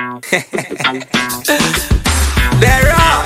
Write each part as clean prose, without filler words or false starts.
They're all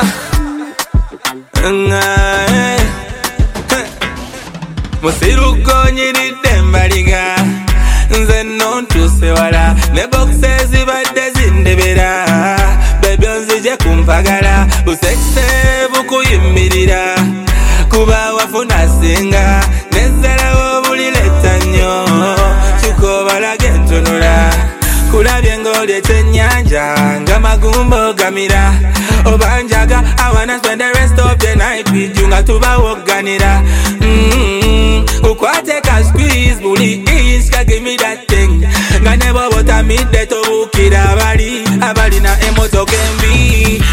Musiruko nyiridde mbaliga nze nontuse wala ne boxes zibadde zindebera baby onzije kumpagala busekise bukuyimirira kuba wafuna singa nezalawo bulileta nnyo kyuko balage ntunula kulabye ng'oli ekyennyanja nga magumbo gamira obanjaga I wanna spend the rest of the night with you nga tubawoganira ukwate ka squeeze buli iska give me that thing nga nebo botamidde tobukira abalina emotoka embi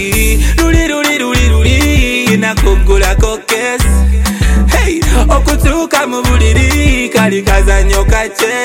luli nakugulako kesi hey okutuuka mu buliri kali kazanyo kake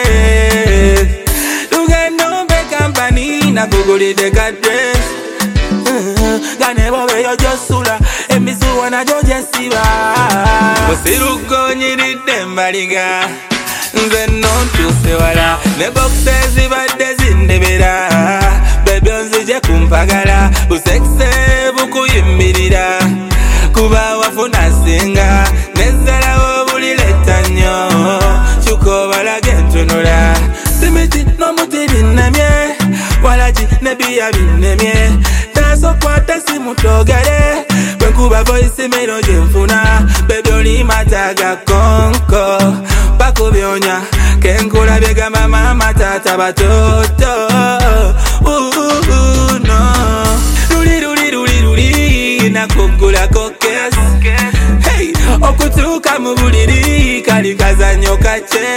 lugendo mbe kampani nakugulidde kadress nga nebo beyo gyosula emizuwa nagyo gyesiba musiruko nyiridde mbaliga nze nontuse wala ne boxes zibadde zindebera baby onzije kumpagala busekise bukuyimirira kuba wafuna singa nezalawo bulileta nnyo kyuko balage ntunula simiti n'omuti binnemye walagi nebiya binnemye tasokwata simutogere bwenkuba voice mero gyenfuna baby oli mataga konko bakubyonya kenkulabye gamba mama tata batoto no luli nakugulako kesi hey okutuuka mu buliri kali kazanyo kake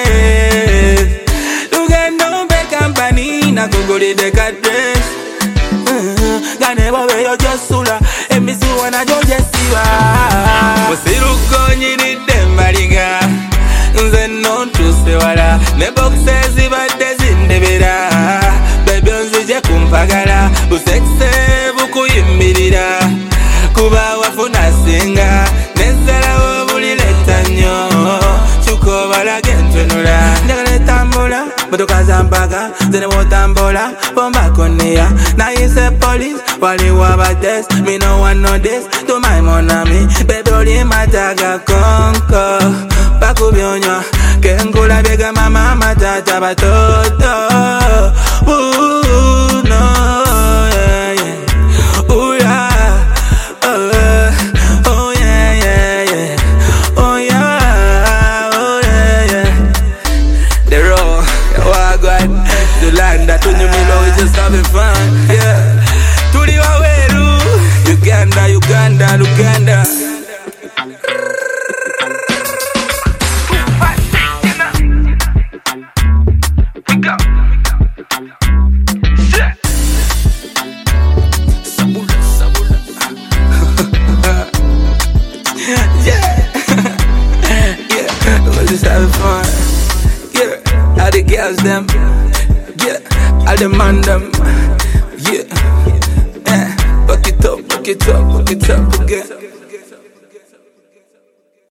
lugendo mbe kampani nakugulidde kadress nga nebo beyo gyosula emizuwa nagyo gyesiba musiruko nyiridde mbaliga nze nontuse wala ne boxes zibadde zindebera baby onzije kumpagala busekise bukuyimirira kuba wafuna singa nezalawo bulileta nnyo kyuko balage ntunula njagala etambula motoka zampaga nze ne bwotambula bombakoneya nayise police waliwo abades me no want no this to my monami baby oli mataga konko bakubyonywa kenkulabye gamba mama tata batoto no yeah, yeah. Ooh, yeah. Oh yeah, yeah, yeah. Oh yeah, oh yeah, yeah. The raw, wagwan, the land that when you mean always just having fun, yeah. Tuli waweru, Uganda. Just having fun, yeah. All the girls them, yeah. All the man them, yeah. Back it up again.